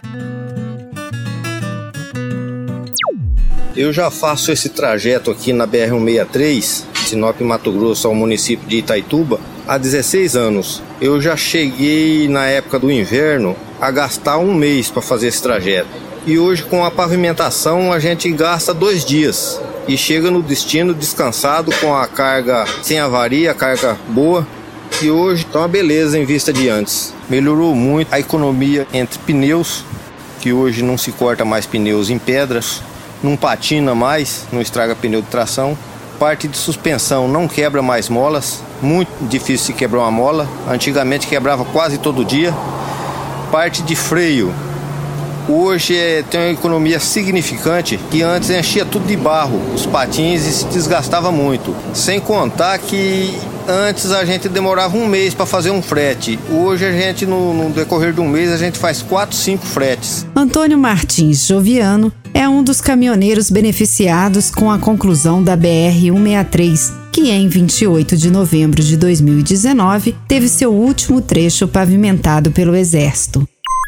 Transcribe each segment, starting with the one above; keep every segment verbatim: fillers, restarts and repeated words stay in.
Eu já faço esse trajeto aqui na B R cento e sessenta e três, Sinop, Mato Grosso, ao município de Itaituba, há dezesseis anos. Eu já cheguei, na época do inverno, a gastar um mês para fazer esse trajeto. E hoje, com a pavimentação, a gente gasta dois dias. E chega no destino descansado, com a carga sem avaria, a carga boa. E hoje está uma beleza em vista de antes. Melhorou muito a economia entre pneus, que hoje não se corta mais pneus em pedras. Não patina mais, não estraga pneu de tração. Parte de suspensão não quebra mais molas, muito difícil se quebrar uma mola. Antigamente quebrava quase todo dia. Parte de freio, hoje é, tem uma economia significante, que antes enchia tudo de barro, os patins, e se desgastava muito. Sem contar que antes a gente demorava um mês para fazer um frete. Hoje a gente, no, no decorrer de um mês, a gente faz quatro, cinco fretes. Antônio Martins Joviano é um dos caminhoneiros beneficiados com a conclusão da B R cento e sessenta e três, que em vinte e oito de novembro de dois mil e dezenove teve seu último trecho pavimentado pelo Exército.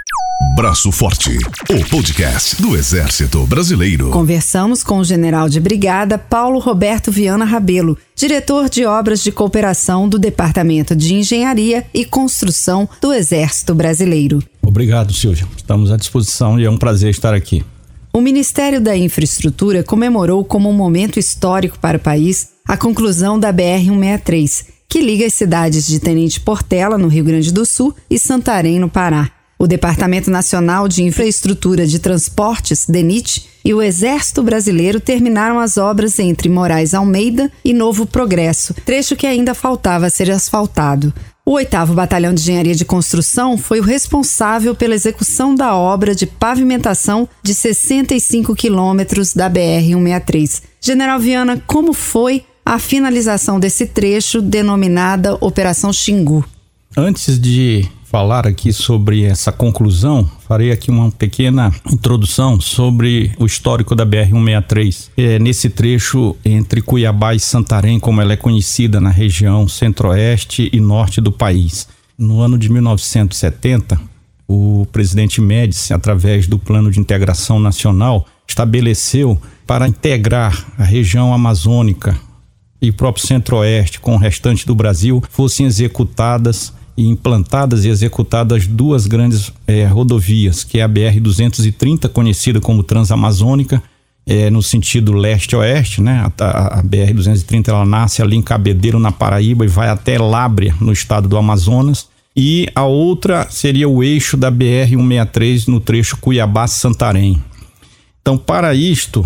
Braço Forte, o podcast do Exército Brasileiro. Conversamos com o general de brigada Paulo Roberto Viana Rabelo, diretor de obras de cooperação do Departamento de Engenharia e Construção do Exército Brasileiro. Obrigado, Silvia. Estamos à disposição e é um prazer estar aqui. O Ministério da Infraestrutura comemorou como um momento histórico para o país a conclusão da B R cento e sessenta e três, que liga as cidades de Tenente Portela, no Rio Grande do Sul, e Santarém, no Pará. O Departamento Nacional de Infraestrutura de Transportes, DENIT, e o Exército Brasileiro terminaram as obras entre Moraes Almeida e Novo Progresso, trecho que ainda faltava ser asfaltado. O oitavo Batalhão de Engenharia de Construção foi o responsável pela execução da obra de pavimentação de sessenta e cinco quilômetros da B R cento e sessenta e três. General Viana, como foi a finalização desse trecho denominada Operação Xingu? Antes de falar aqui sobre essa conclusão, farei aqui uma pequena introdução sobre o histórico da B R cento e sessenta e três. É nesse trecho entre Cuiabá e Santarém, como ela é conhecida na região centro-oeste e norte do país. No ano de mil novecentos e setenta, o presidente Médici, através do Plano de Integração Nacional, estabeleceu para integrar a região amazônica e o próprio centro-oeste com o restante do Brasil, fossem executadas e implantadas e executadas duas grandes eh, rodovias, que é a B R duzentos e trinta, conhecida como Transamazônica, eh, no sentido leste-oeste, né? A, a B R duzentos e trinta ela nasce ali em Cabedelo, na Paraíba, e vai até Lábrea, no estado do Amazonas. E a outra seria o eixo da B R cento e sessenta e três no trecho Cuiabá-Santarém. Então, para isto,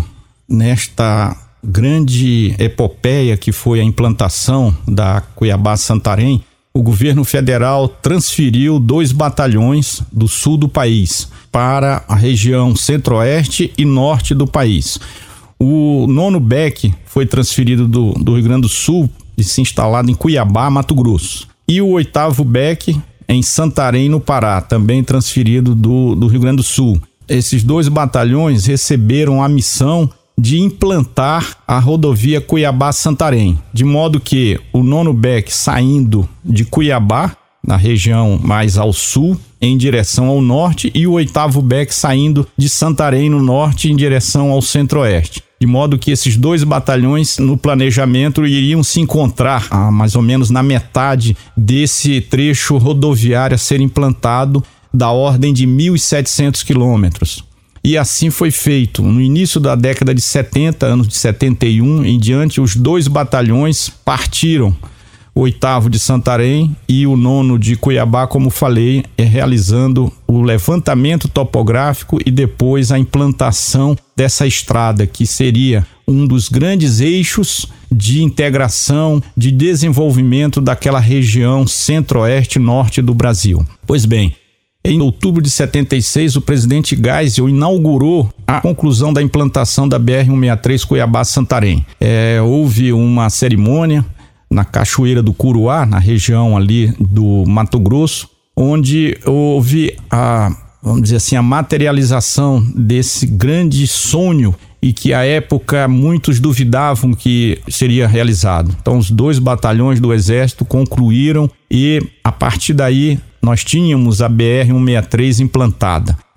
nesta grande epopeia que foi a implantação da Cuiabá-Santarém, o governo federal transferiu dois batalhões do sul do país para a região centro-oeste e norte do país. O nono B E C foi transferido do, do Rio Grande do Sul e se instalado em Cuiabá, Mato Grosso. E o oitavo B E C em Santarém, no Pará, também transferido do, do Rio Grande do Sul. Esses dois batalhões receberam a missão de implantar a rodovia Cuiabá-Santarém, de modo que o nono B E C saindo de Cuiabá, na região mais ao sul, em direção ao norte, e o oitavo B E C saindo de Santarém, no norte, em direção ao centro-oeste. De modo que esses dois batalhões, no planejamento, iriam se encontrar ah, mais ou menos na metade desse trecho rodoviário a ser implantado, da ordem de mil e setecentos quilômetros. E assim foi feito. No início da década de setenta, anos de setenta e um em diante, os dois batalhões partiram, o oitavo de Santarém e o nono de Cuiabá, como falei, realizando o levantamento topográfico e depois a implantação dessa estrada, que seria um dos grandes eixos de integração, de desenvolvimento daquela região centro-oeste e norte do Brasil. Pois bem, em outubro de setenta e seis, o presidente Geisel inaugurou a conclusão da implantação da B R cento e sessenta e três Cuiabá-Santarém. É, houve uma cerimônia na Cachoeira do Curuá, na região ali do Mato Grosso, onde houve a, vamos dizer assim, a materialização desse grande sonho e que à época muitos duvidavam que seria realizado. Então os dois batalhões do Exército concluíram e a partir daí nós tínhamos a B R cento e sessenta e três implantada.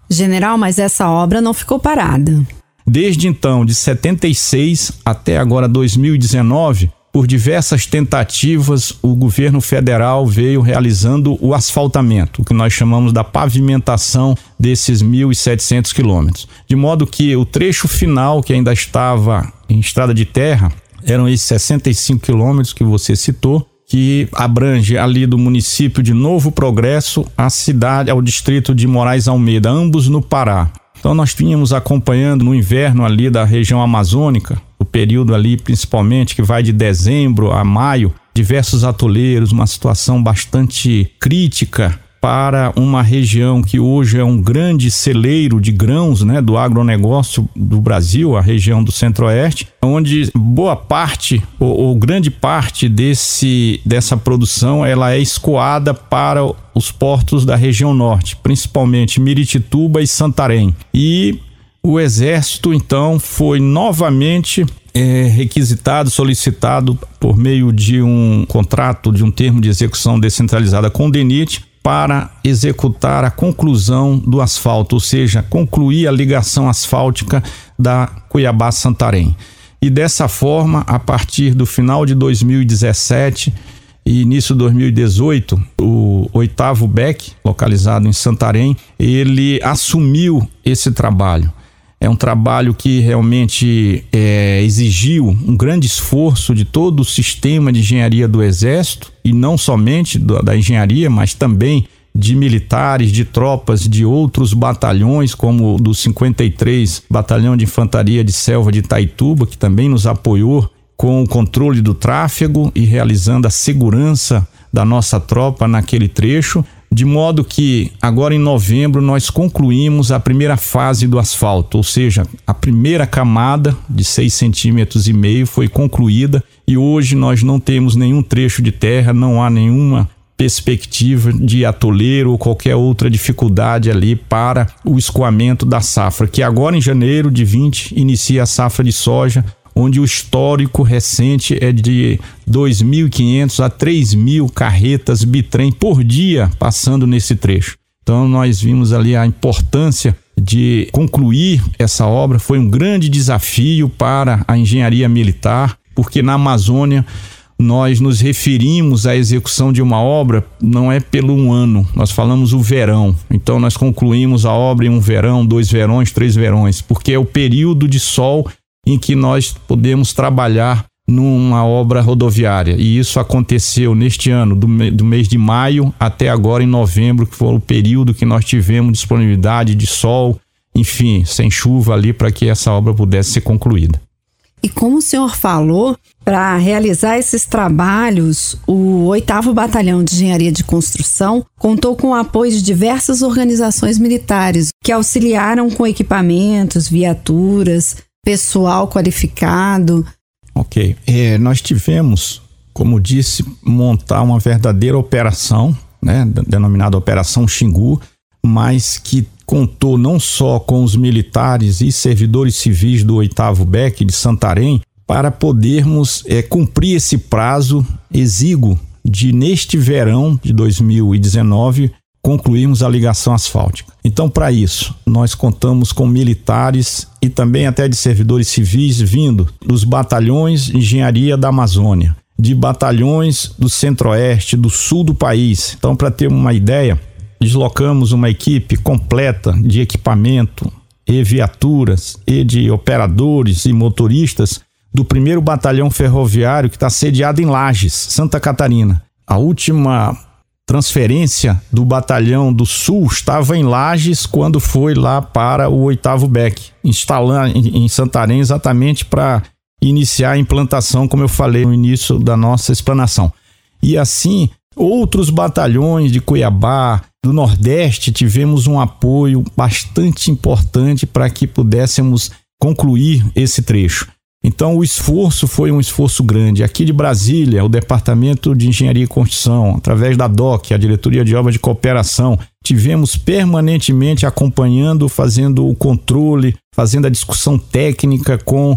General, mas essa obra não ficou parada. Desde então, de setenta e seis até agora dois mil e dezenove, por diversas tentativas, o governo federal veio realizando o asfaltamento, o que nós chamamos da pavimentação desses mil e setecentos quilômetros. De modo que o trecho final, que ainda estava em estrada de terra, eram esses sessenta e cinco quilômetros que você citou, que abrange ali do município de Novo Progresso à cidade, ao distrito de Moraes Almeida, ambos no Pará. Então nós tínhamos acompanhando no inverno ali da região amazônica, o período ali principalmente que vai de dezembro a maio, diversos atoleiros, uma situação bastante crítica para uma região que hoje é um grande celeiro de grãos, né, do agronegócio do Brasil, a região do Centro-Oeste, onde boa parte ou, ou grande parte desse, dessa produção ela é escoada para os portos da região norte, principalmente Miritituba e Santarém. E o Exército então foi novamente é, requisitado, solicitado por meio de um contrato, de um termo de execução descentralizada com o DENIT, para executar a conclusão do asfalto, ou seja, concluir a ligação asfáltica da Cuiabá-Santarém. E dessa forma, a partir do final de dois mil e dezessete e início de dois mil e dezoito, o oitavo B E C, localizado em Santarém, ele assumiu esse trabalho. É um trabalho que realmente é, exigiu um grande esforço de todo o sistema de engenharia do Exército, e não somente do, da engenharia, mas também de militares, de tropas de outros batalhões, como o do cinquenta e três Batalhão de Infantaria de Selva de Itaituba, que também nos apoiou com o controle do tráfego e realizando a segurança da nossa tropa naquele trecho. De modo que agora em novembro nós concluímos a primeira fase do asfalto, ou seja, a primeira camada de seis centímetros e meio foi concluída e hoje nós não temos nenhum trecho de terra, não há nenhuma perspectiva de atoleiro ou qualquer outra dificuldade ali para o escoamento da safra, que agora em janeiro de vinte inicia a safra de soja, onde o histórico recente é de dois mil e quinhentos a três mil carretas bitrem por dia passando nesse trecho. Então nós vimos ali a importância de concluir essa obra. Foi um grande desafio para a engenharia militar, porque na Amazônia nós nos referimos à execução de uma obra, não é pelo um ano, nós falamos o verão. Então nós concluímos a obra em um verão, dois verões, três verões, porque é o período de sol em que nós podemos trabalhar numa obra rodoviária. E isso aconteceu neste ano, do, do mês de maio até agora em novembro, que foi o período que nós tivemos disponibilidade de sol, enfim, sem chuva ali para que essa obra pudesse ser concluída. E como o senhor falou, para realizar esses trabalhos, o oitavo Batalhão de Engenharia de Construção contou com o apoio de diversas organizações militares que auxiliaram com equipamentos, viaturas, pessoal qualificado. Ok, é, nós tivemos, como disse, montar uma verdadeira operação, né, denominada Operação Xingu, mas que contou não só com os militares e servidores civis do oitavo B E C de Santarém, para podermos é, cumprir esse prazo exíguo de, neste verão de dois mil e dezenove, concluirmos a ligação asfáltica. Então, para isso, nós contamos com militares e também até de servidores civis vindo dos batalhões de engenharia da Amazônia, de batalhões do Centro-Oeste, do sul do país. Então, para ter uma ideia, deslocamos uma equipe completa de equipamento e viaturas e de operadores e motoristas do primeiro Batalhão Ferroviário, que está sediado em Lages, Santa Catarina. A última transferência do Batalhão do Sul estava em Lages quando foi lá para o oitavo B E C, instalando em Santarém exatamente para iniciar a implantação, como eu falei no início da nossa explanação. E assim, outros batalhões de Cuiabá, do Nordeste, tivemos um apoio bastante importante para que pudéssemos concluir esse trecho. Então o esforço foi um esforço grande. Aqui de Brasília, o Departamento de Engenharia e Construção, através da D O C, a Diretoria de Obras de Cooperação, tivemos permanentemente acompanhando, fazendo o controle, fazendo a discussão técnica com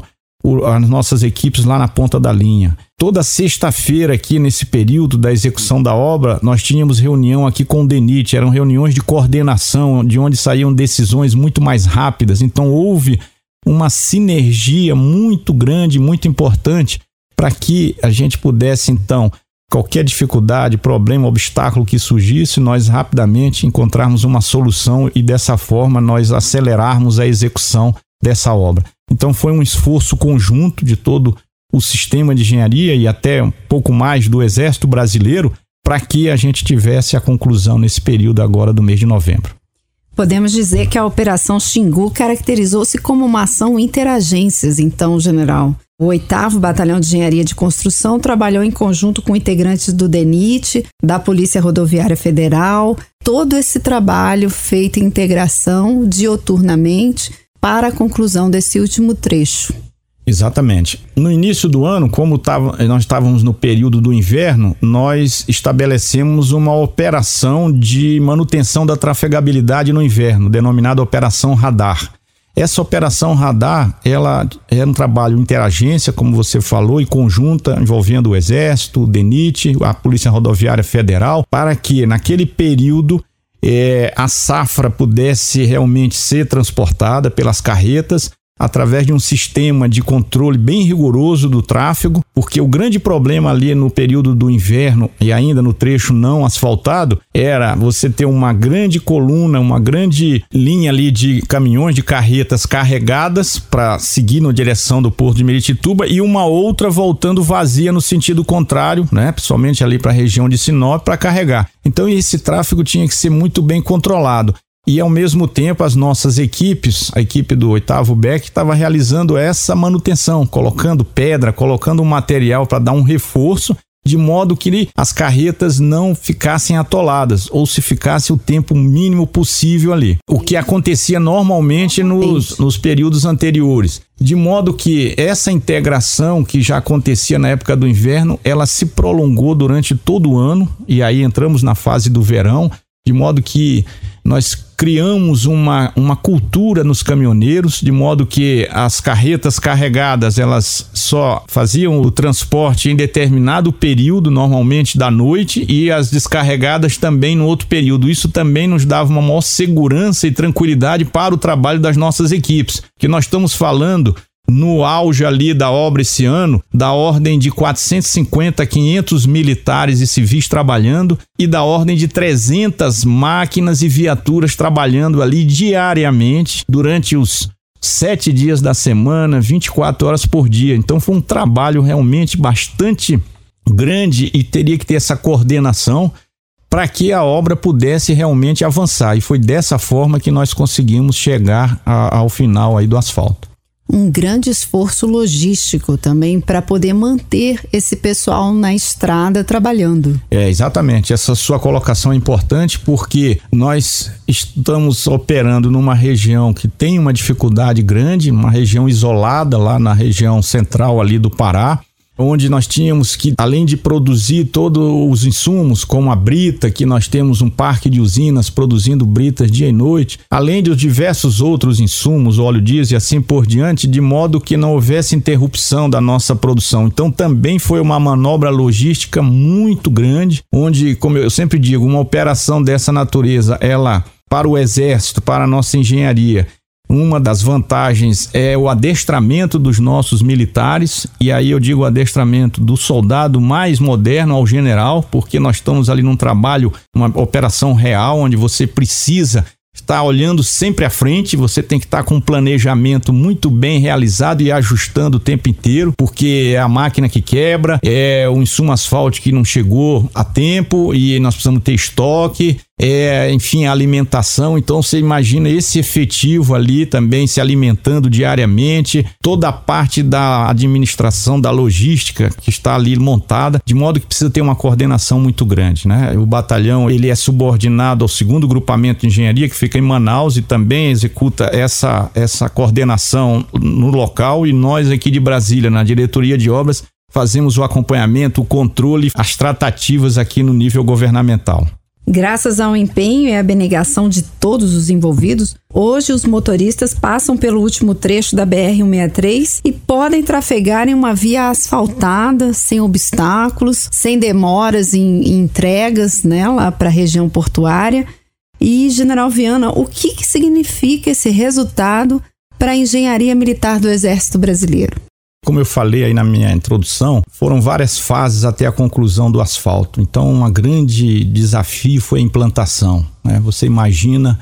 o, as nossas equipes lá na ponta da linha. Toda sexta-feira aqui nesse período da execução da obra, nós tínhamos reunião aqui com o DENIT, eram reuniões de coordenação, de onde saíam decisões muito mais rápidas. Então houve uma sinergia muito grande, muito importante, para que a gente pudesse, então, qualquer dificuldade, problema, obstáculo que surgisse, nós rapidamente encontrarmos uma solução e dessa forma nós acelerarmos a execução dessa obra. Então foi um esforço conjunto de todo o sistema de engenharia e até um pouco mais do Exército Brasileiro para que a gente tivesse a conclusão nesse período agora do mês de novembro. Podemos dizer que a Operação Xingu caracterizou-se como uma ação interagências, então, general. O oitavo Batalhão de Engenharia de Construção trabalhou em conjunto com integrantes do DENIT, da Polícia Rodoviária Federal, todo esse trabalho feito em integração dioturnamente para a conclusão desse último trecho. Exatamente. No início do ano, como tava, nós estávamos no período do inverno, nós estabelecemos uma operação de manutenção da trafegabilidade no inverno, denominada Operação Radar. Essa Operação Radar, ela é um trabalho interagência, como você falou, e conjunta, envolvendo o Exército, o DENIT, a Polícia Rodoviária Federal, para que naquele período é, a safra pudesse realmente ser transportada pelas carretas, através de um sistema de controle bem rigoroso do tráfego, porque o grande problema ali no período do inverno e ainda no trecho não asfaltado era você ter uma grande coluna, uma grande linha ali de caminhões, de carretas carregadas para seguir na direção do Porto de Miritituba e uma outra voltando vazia no sentido contrário, né? Principalmente ali para a região de Sinop para carregar. Então esse tráfego tinha que ser muito bem controlado. E ao mesmo tempo as nossas equipes, a equipe do oitavo B E C estava realizando essa manutenção, colocando pedra, colocando um material para dar um reforço, de modo que as carretas não ficassem atoladas ou se ficasse o tempo mínimo possível ali. O que acontecia normalmente nos, nos períodos anteriores. De modo que essa integração que já acontecia na época do inverno, ela se prolongou durante todo o ano e aí entramos na fase do verão, de modo que nós criamos uma, uma cultura nos caminhoneiros, de modo que as carretas carregadas, elas só faziam o transporte em determinado período, normalmente da noite, e as descarregadas também no outro período. Isso também nos dava uma maior segurança e tranquilidade para o trabalho das nossas equipes, que nós estamos falando no auge ali da obra esse ano, da ordem de quatrocentos e cinquenta, quinhentos militares e civis trabalhando e da ordem de trezentas máquinas e viaturas trabalhando ali diariamente durante os sete dias da semana, vinte e quatro horas por dia. Então foi um trabalho realmente bastante grande e teria que ter essa coordenação para que a obra pudesse realmente avançar. E foi dessa forma que nós conseguimos chegar a, ao final aí do asfalto. Um grande esforço logístico também para poder manter esse pessoal na estrada trabalhando. É, exatamente. Essa sua colocação é importante porque nós estamos operando numa região que tem uma dificuldade grande, uma região isolada lá na região central ali do Pará, onde nós tínhamos que, além de produzir todos os insumos, como a brita, que nós temos um parque de usinas produzindo britas dia e noite, além de diversos outros insumos, óleo diesel e assim por diante, de modo que não houvesse interrupção da nossa produção. Então também foi uma manobra logística muito grande, onde, como eu sempre digo, uma operação dessa natureza, ela, para o Exército, para a nossa engenharia, uma das vantagens é o adestramento dos nossos militares, e aí eu digo o adestramento do soldado mais moderno ao general, porque nós estamos ali num trabalho, uma operação real, onde você precisa estar olhando sempre à frente, você tem que estar com um planejamento muito bem realizado e ajustando o tempo inteiro, porque é a máquina que quebra, é o insumo asfáltico que não chegou a tempo e nós precisamos ter estoque, é, enfim, a alimentação. Então você imagina esse efetivo ali também se alimentando diariamente, toda a parte da administração, da logística que está ali montada, de modo que precisa ter uma coordenação muito grande, né? O batalhão, ele é subordinado ao segundo grupamento de engenharia, que fica em Manaus e também executa essa, essa coordenação no local, e nós aqui de Brasília, na diretoria de obras, fazemos o acompanhamento, o controle, as tratativas aqui no nível governamental. Graças ao empenho e à abnegação de todos os envolvidos, hoje os motoristas passam pelo último trecho da B R cento e sessenta e três e podem trafegar em uma via asfaltada, sem obstáculos, sem demoras em, em entregas, né, lá para a região portuária. E, General Viana, o que, que significa esse resultado para a engenharia militar do Exército Brasileiro? Como eu falei aí na minha introdução, foram várias fases até a conclusão do asfalto. Então, um grande desafio foi a implantação, né? Você imagina,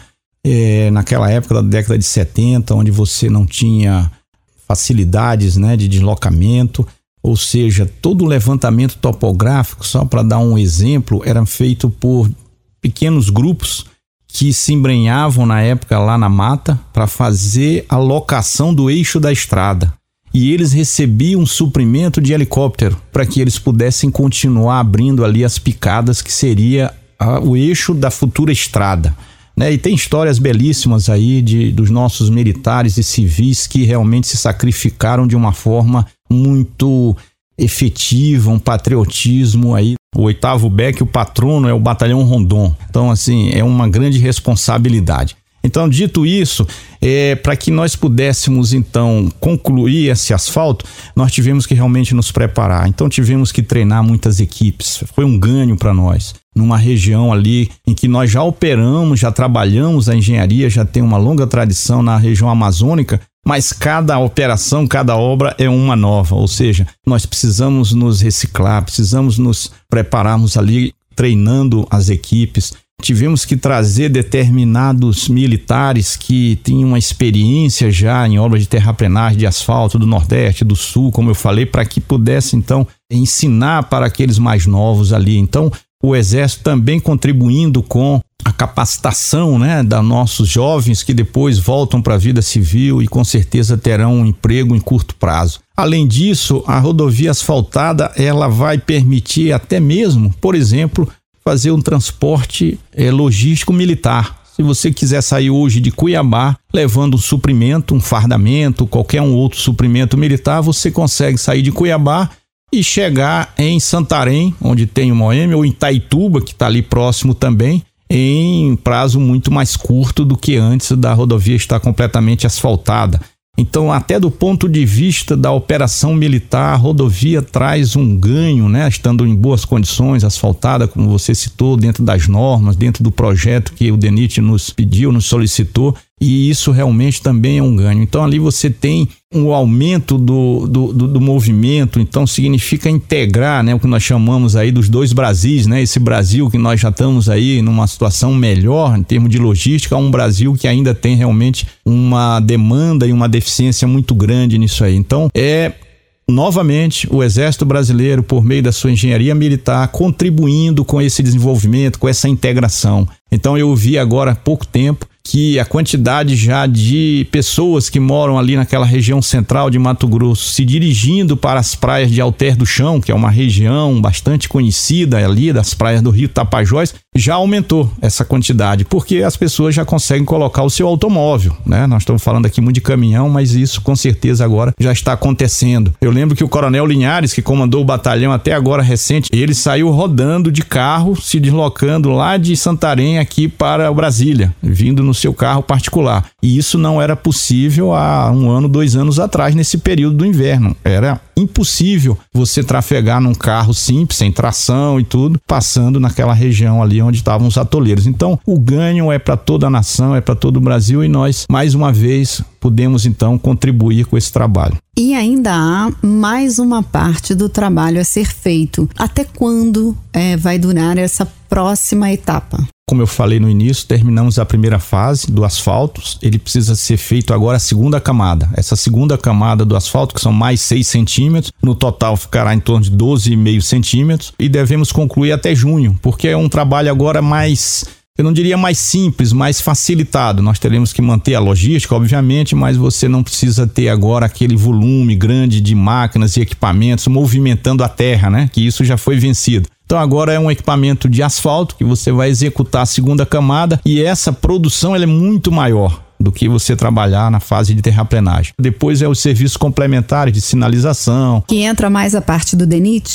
é, naquela época da década de setenta, onde você não tinha facilidades, né, de deslocamento, ou seja, todo o levantamento topográfico, só para dar um exemplo, era feito por pequenos grupos que se embrenhavam na época lá na mata para fazer a locação do eixo da estrada. E eles recebiam um suprimento de helicóptero para que eles pudessem continuar abrindo ali as picadas que seria a, o eixo da futura estrada, né? E tem histórias belíssimas aí de, dos nossos militares e civis que realmente se sacrificaram de uma forma muito efetiva, um patriotismo aí. O oitavo B E C, o patrono é o Batalhão Rondon. Então, assim, é uma grande responsabilidade. Então, dito isso, é, para que nós pudéssemos, então, concluir esse asfalto, nós tivemos que realmente nos preparar. Então, tivemos que treinar muitas equipes. Foi um ganho para nós. Numa região ali em que nós já operamos, já trabalhamos a engenharia, já tem uma longa tradição na região amazônica, mas cada operação, cada obra é uma nova. Ou seja, nós precisamos nos reciclar, precisamos nos prepararmos ali, treinando as equipes. Tivemos que trazer determinados militares que tinham uma experiência já em obras de terraplenagem, de asfalto do Nordeste, do Sul, como eu falei, para que pudesse então ensinar para aqueles mais novos ali. Então, o Exército também contribuindo com a capacitação, né, da nossos jovens que depois voltam para a vida civil e com certeza terão um emprego em curto prazo. Além disso, a rodovia asfaltada ela vai permitir até mesmo, por exemplo, fazer um transporte é, logístico militar. Se você quiser sair hoje de Cuiabá levando um suprimento, um fardamento, qualquer um outro suprimento militar, você consegue sair de Cuiabá e chegar em Santarém, onde tem o Moema, ou em Itaituba, que está ali próximo também, em prazo muito mais curto do que antes da rodovia estar completamente asfaltada. Então, até do ponto de vista da operação militar, a rodovia traz um ganho, né? Estando em boas condições, asfaltada, como você citou, dentro das normas, dentro do projeto que o DENIT nos pediu, nos solicitou, e isso realmente também é um ganho. Então, ali você tem um aumento do, do, do, do movimento, então significa integrar, né? O que nós chamamos aí dos dois Brasis, né? Esse Brasil que nós já estamos aí numa situação melhor em termos de logística, um Brasil que ainda tem realmente uma demanda e uma deficiência muito grande nisso aí. Então, é novamente o Exército Brasileiro, por meio da sua engenharia militar, contribuindo com esse desenvolvimento, com essa integração. Então, eu vi agora há pouco tempo que a quantidade já de pessoas que moram ali naquela região central de Mato Grosso se dirigindo para as praias de Alter do Chão, que é uma região bastante conhecida ali das praias do Rio Tapajós, já aumentou essa quantidade, porque as pessoas já conseguem colocar o seu automóvel, né? Nós estamos falando aqui muito de caminhão, mas isso com certeza agora já está acontecendo. Eu lembro que o Coronel Linhares, que comandou o batalhão até agora recente, ele saiu rodando de carro, se deslocando lá de Santarém aqui para Brasília, vindo no seu carro particular. E isso não era possível há um ano, dois anos atrás, nesse período do inverno. Era impossível você trafegar num carro simples, sem tração e tudo, passando naquela região ali onde estavam os atoleiros. Então, o ganho é para toda a nação, é para todo o Brasil, e nós, mais uma vez, podemos então contribuir com esse trabalho. E ainda há mais uma parte do trabalho a ser feito. Até quando é, vai durar essa próxima etapa? Como eu falei no início, terminamos a primeira fase do asfalto. Ele precisa ser feito agora a segunda camada. Essa segunda camada do asfalto, que são mais seis centímetros, no total ficará em torno de doze vírgula cinco centímetros, e devemos concluir até junho, porque é um trabalho agora mais, eu não diria mais simples, mais facilitado. Nós teremos que manter a logística, obviamente, mas você não precisa ter agora aquele volume grande de máquinas e equipamentos movimentando a terra, né? Que isso já foi vencido. Então agora é um equipamento de asfalto que você vai executar a segunda camada, e essa produção ela é muito maior do que você trabalhar na fase de terraplenagem. Depois é os serviços complementares de sinalização. Que entra mais a parte do DENIT?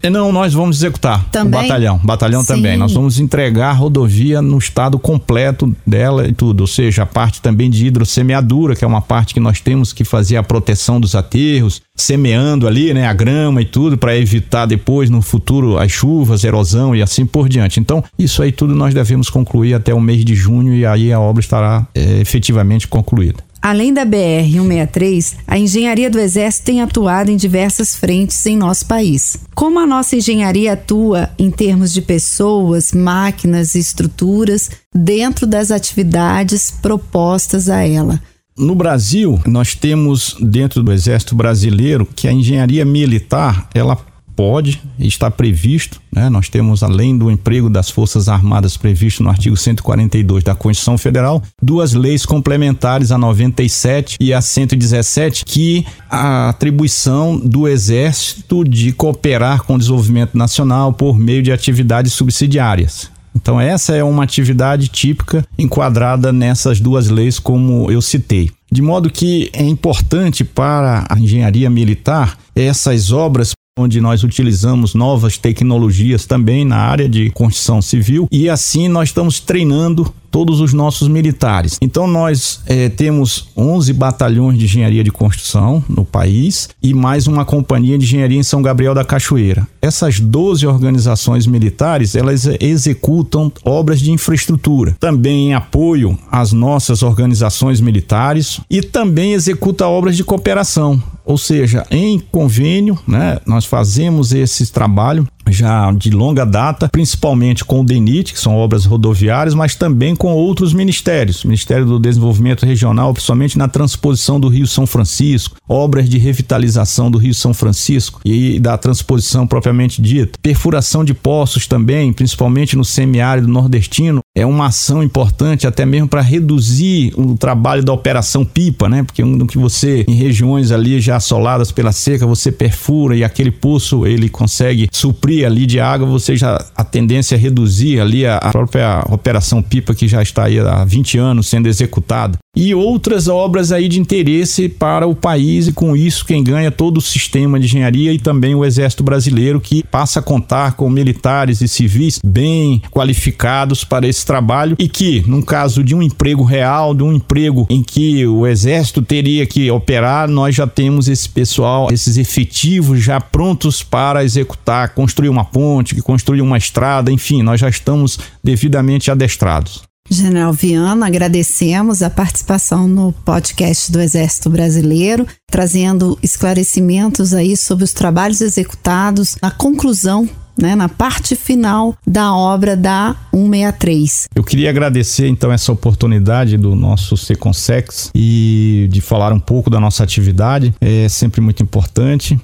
Não, nós vamos executar também? o batalhão, batalhão Sim. também. Nós vamos entregar a rodovia no estado completo dela e tudo, ou seja, a parte também de hidrossemeadura, que é uma parte que nós temos que fazer a proteção dos aterros, semeando ali, né, a grama e tudo, para evitar depois, no futuro, as chuvas, erosão e assim por diante. Então, isso aí tudo nós devemos concluir até o mês de junho e aí a obra estará é, efetivamente concluída. Além da B R cento e sessenta e três, a engenharia do Exército tem atuado em diversas frentes em nosso país. Como a nossa engenharia atua em termos de pessoas, máquinas e estruturas dentro das atividades propostas a ela? No Brasil, nós temos dentro do Exército Brasileiro que a engenharia militar, ela pode, está previsto, né? Nós temos, além do emprego das Forças Armadas previsto no artigo cento e quarenta e dois da Constituição Federal, duas leis complementares, a noventa e sete e a cento e dezessete, que a atribuição do Exército de cooperar com o desenvolvimento nacional por meio de atividades subsidiárias. Então essa é uma atividade típica enquadrada nessas duas leis como eu citei. De modo que é importante para a engenharia militar essas obras onde nós utilizamos novas tecnologias também na área de construção civil e assim nós estamos treinando todos os nossos militares. Então nós eh, temos onze batalhões de engenharia de construção no país e mais uma companhia de engenharia em São Gabriel da Cachoeira. Essas doze organizações militares, elas executam obras de infraestrutura, também em apoio às nossas organizações militares e também executa obras de cooperação. Ou seja, em convênio, né, nós fazemos esse trabalho já de longa data, principalmente com o DENIT, que são obras rodoviárias, mas também com outros ministérios, Ministério do Desenvolvimento Regional, principalmente na transposição do Rio São Francisco, obras de revitalização do Rio São Francisco e da transposição propriamente dita, perfuração de poços também, principalmente no semiárido nordestino, é uma ação importante até mesmo para reduzir o trabalho da operação pipa, né? Porque no que você, em regiões ali já assoladas pela seca, você perfura e aquele poço ele consegue suprir ali de água, você já, a tendência é reduzir ali a, a própria operação pipa que já está aí há vinte anos sendo executada. E outras obras aí de interesse para o país e com isso quem ganha todo o sistema de engenharia e também o Exército Brasileiro que passa a contar com militares e civis bem qualificados para esse trabalho e que, num caso de um emprego real, de um emprego em que o Exército teria que operar, nós já temos esse pessoal, esses efetivos já prontos para executar, construir uma ponte, construir uma estrada, enfim, nós já estamos devidamente adestrados. General Viana, agradecemos a participação no podcast do Exército Brasileiro, trazendo esclarecimentos aí sobre os trabalhos executados na conclusão, né, na parte final da obra da cento e sessenta e três. Eu queria agradecer então essa oportunidade do nosso Seconsex e de falar um pouco da nossa atividade, é sempre muito importante,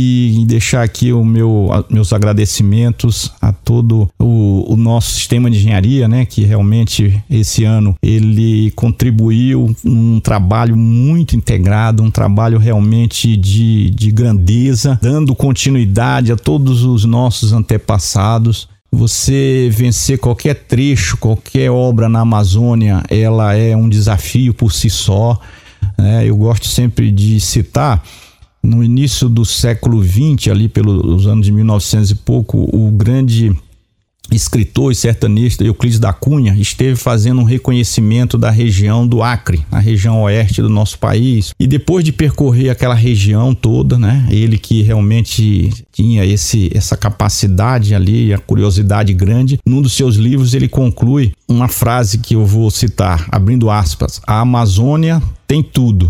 e deixar aqui o meu, meus agradecimentos a todo o, o nosso sistema de engenharia, né, que realmente esse ano ele contribuiu num trabalho muito integrado, um trabalho realmente de, de grandeza, dando continuidade a todos os nossos antepassados. Você vencer qualquer trecho, qualquer obra na Amazônia, ela é um desafio por si só, né? Eu gosto sempre de citar, no início do século vinte, ali pelos anos de mil e novecentos e pouco, o grande escritor e sertanista Euclides da Cunha esteve fazendo um reconhecimento da região do Acre, a região oeste do nosso país, e depois de percorrer aquela região toda, né, ele que realmente tinha esse, essa capacidade ali, a curiosidade grande, num dos seus livros ele conclui uma frase que eu vou citar, abrindo aspas: a Amazônia tem tudo,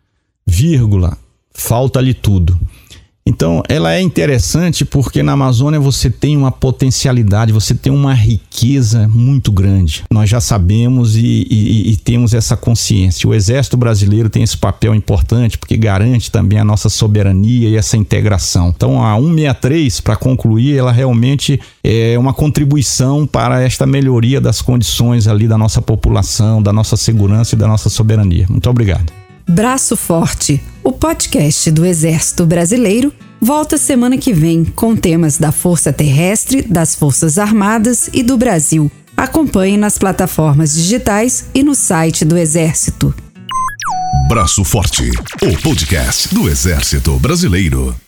vírgula, falta-lhe tudo. Então, ela é interessante porque na Amazônia você tem uma potencialidade, você tem uma riqueza muito grande. Nós já sabemos e, e, e temos essa consciência. O Exército Brasileiro tem esse papel importante porque garante também a nossa soberania e essa integração. Então, a cento e sessenta e três, para concluir, ela realmente é uma contribuição para esta melhoria das condições ali da nossa população, da nossa segurança e da nossa soberania. Muito obrigado. Braço Forte, o podcast do Exército Brasileiro, volta semana que vem com temas da Força Terrestre, das Forças Armadas e do Brasil. Acompanhe nas plataformas digitais e no site do Exército. Braço Forte, o podcast do Exército Brasileiro.